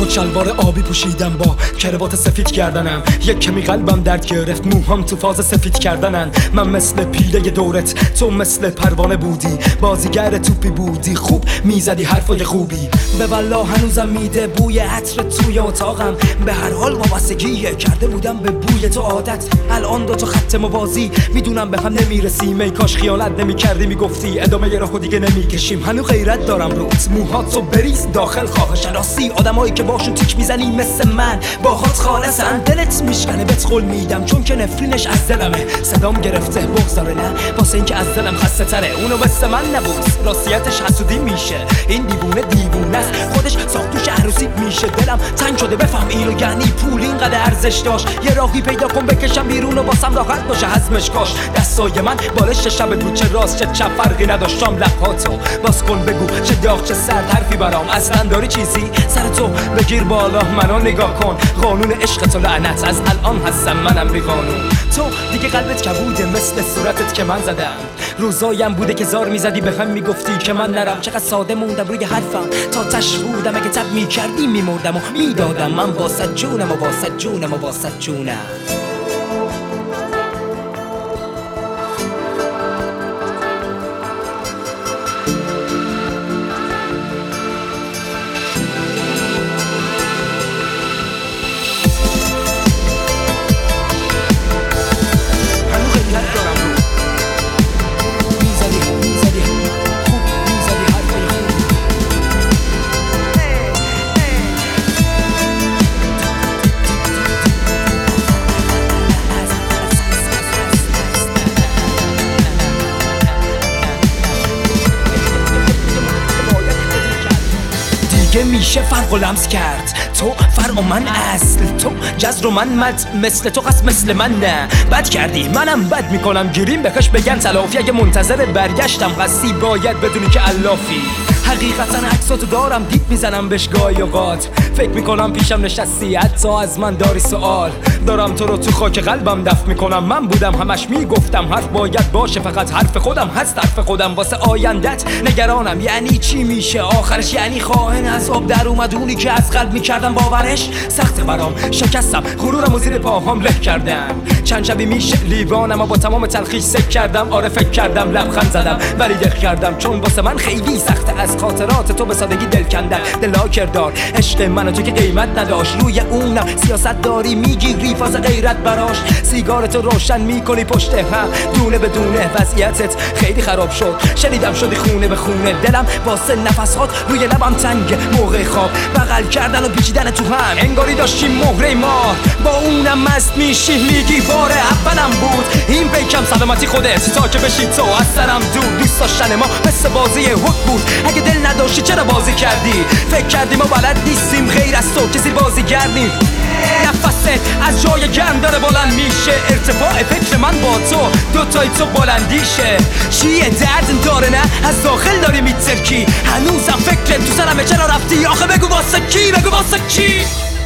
کت شلوار آبی پوشیدم با کراوات سفید کردنم، یک کمی قلبم درد گرفت، موهام تو فاز سفید کردنن. من مثل پیله دورت، تو مثل پروانه بودی، بازیگر توپی بودی، خوب میزدی حرفای خوبی. به والله هنوزم میده بوی عطر توی اتاقم، به هر حال وابستگی کرده بودم به بوی تو عادت. الان دو تا خط موازی میدونم به هم نمیرسیم، ای کاش خیانت نمیکردی میگفتی ادامه راهو دیگه نمیکشیم. هنو غیرت دارم روت، موهاتو بریز داخل خواه شناسی، آدمایی که باشون تیک میزنی مثل من باهات خالصن. دلت میشکنه بهت قول میدم چون که نفرینش از دلمه، صدام گرفته بغضاره نه واسه این که از دلم خسته تره. اونو مثل من نبود، راستیتش حسودی میشه، این دیوونه است، خودش ساختوش عروسی میشه. دلم تنگ شده بفهم اینو، یعنی پول اینقدر ارزش داشت؟ یه راهی پیدا کن بکشم بیرون و واسم راحت باشه هضمش کاش. دستای من بالش شب بود، چه راست چه چپ فرقی نداشتم. لبهاتو باز کن بگو چه داغ چه سرد حرفی برام، اصلا داری چیزی سر تو بگیر بالا منو نگاه کن. قانون عشق تو لعنت، از الان هستم منم بی قانون. تو دیگه قلبت کبوده مثل صورتت که من زدم، روزایم بوده که زار میزدی به هم میگفتی که من نرم. چقدر ساده موندم روی حرفم تا تش بودم، اگه تب میکردی میمردم و میدادم. من واسه جونم و واسه جونم و واسه جونم. میشه فرق و لمس کرد، تو فرق و من اصل، تو جزر و من مد، مثل تو قصد مثل من نه. بد کردی منم بد میکنم، گیریم بکش بگن تلافی. اگه منتظر برگشتم قصی باید بدونی که علافی. حقیقتا عکساتو دارم دیپ میزنم بهش گاهی اوقات، فکر میکنم پیشم نشستی حتی از من داری سوال. دارم تو رو تو خاک قلبم دفن میکنم، من بودم همش میگفتم حرف باید باشه، فقط حرف خودم هست حرف خودم. واسه آیندت نگرانم، یعنی چی میشه آخرش؟ یعنی خواهن از آب در اومد اونی که از قلب میکردم باورش. سخت برام شکستم غرورم و زیر پاهام له کردم، چند شبی میشه لیوانم و با تمام تلخیش سک کردم. آره فکر کردم لبخند زدم ولی دق کردم، چون واسه من خیلی سخته از خاطرات تو به سادگی دل کندن. دلاکر دار عشق من و تو که قیمت نداشت، روی اونم سیاست داری میگیری فاز غیرت براش. سیگارتو روشن میکنی پشت هم دونه بدونه، وضعیتت خیلی خراب شد، شنیدم شدی خونه به خونه. دلم واسه نفسات روی لبم تنگ، موقع خواب بغل کردن و پیچیدن تو هم انگاری داشتیم مهره مار. با اونم مست میشی میگی بار اولم بود این پیکم، سلامتی خودت تا که بشی تو از سرم دور. دوست داشتن ما مثل بازی حک بود، اگه دل نداشتی چرا بازی کردی؟ فکر کردی ما بلد نیستیم غیر از تو کسی بازی کردیم. نفست از جای گرم داره بلند میشه، ارتفاع فکر من با تو دوتای تو بلندیشه. چیه درد داره نه از داخل داری میترکی، هنوزم فکرت تو سرمه چرا رفتی؟ آخه بگو واسه کی؟ بگو واسه کی؟